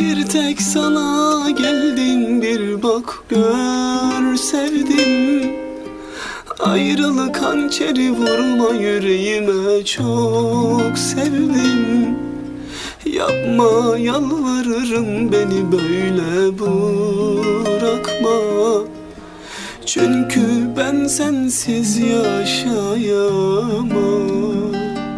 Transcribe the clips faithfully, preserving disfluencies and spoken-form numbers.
Bir tek sana geldim, bir bak gör sevdim. Ayrılık hançeri vurma yüreğime, çok sevdim. Yapma yalvarırım, beni böyle bırakma. Çünkü ben sensiz yaşayamam.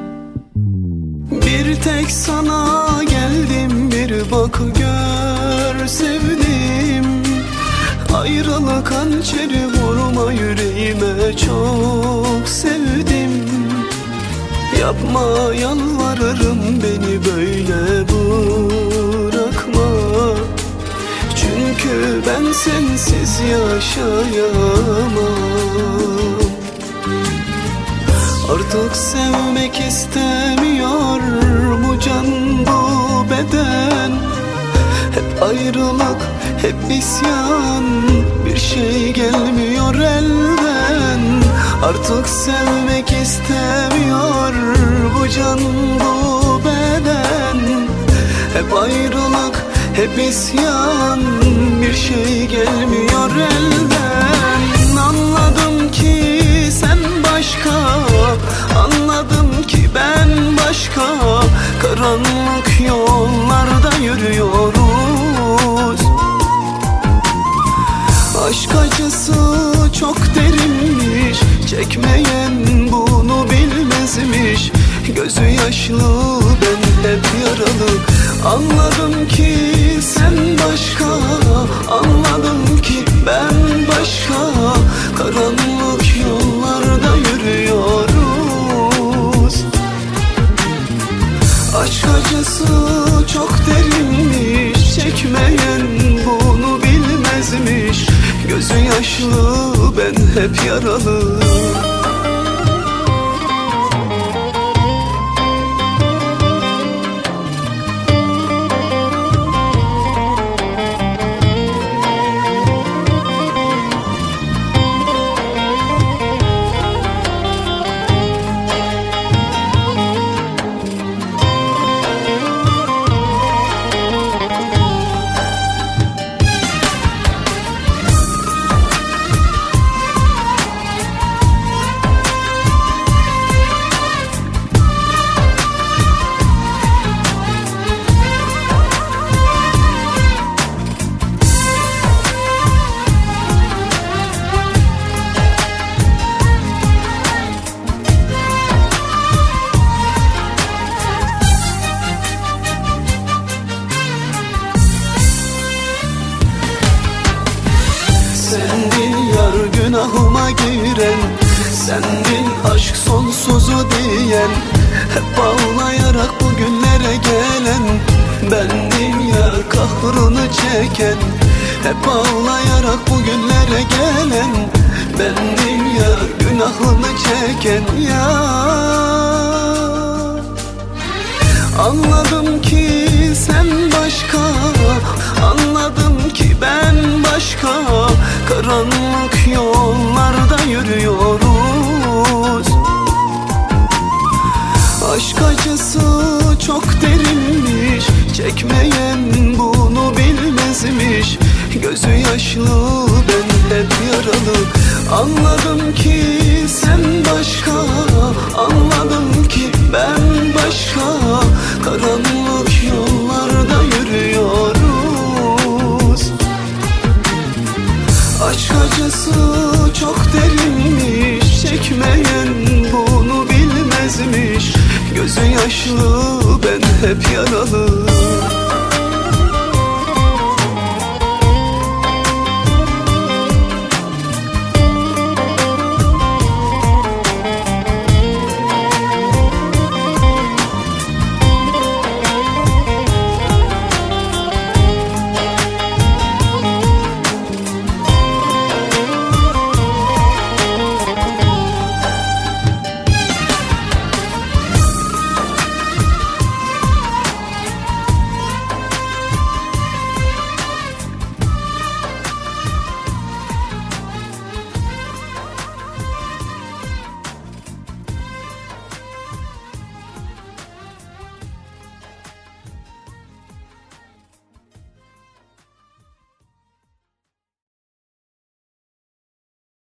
Bir tek sana geldim, bir bak gör sevdim. Ayrılık hançeri vurma yüreğime, çok sevdim. Yapma yalvarırım, beni böyle bırakma. Çünkü ben sensiz yaşayamam. Artık sevmek istemiyor bu can, bu beden. Hep ayrılık, hep isyan, bir şey gelmiyor elden. Artık sevmek istemiyor bu can, bu beden. Hep ayrılık, hep isyan, bir şey gelmiyor elden. Anladım ki sen başka, anladım ki ben başka. Karanlık yollarda yürüyoruz. Aşk acısı çok derinmiş, çekmeyen bunu bilmezmiş. Gözü yaşlı, ben hep yaralı. Anladım ki sen başka, anladım ki ben başka. Karanlık yollarda yürüyoruz. Aşk acısı çok derinmiş, çekmeyen bunu bilmezmiş. Gözü yaşlı, ben hep yaralı. Sendin yar günahıma giren, sendin aşk sonsuzu diyen. Hep ağlayarak bugünlere gelen, bendim yar kahrını çeken. Hep ağlayarak bugünlere gelen, bendim yar günahını çeken ya. Anladım ki sen başka, anladım ki ben başka. Karanlık yollarda yürüyoruz. Aşk acısı çok derinmiş, çekmeyen bunu bilmezmiş. Gözü yaşlı, ben hep yaralı. Anladım ki sen başka, anladım ki ben başka. Karanlık yollarda yürüyoruz. Aşk acısı çok derinmiş, çekmeyen bunu bilmezmiş. Gözü yaşlı, ben hep yaralı.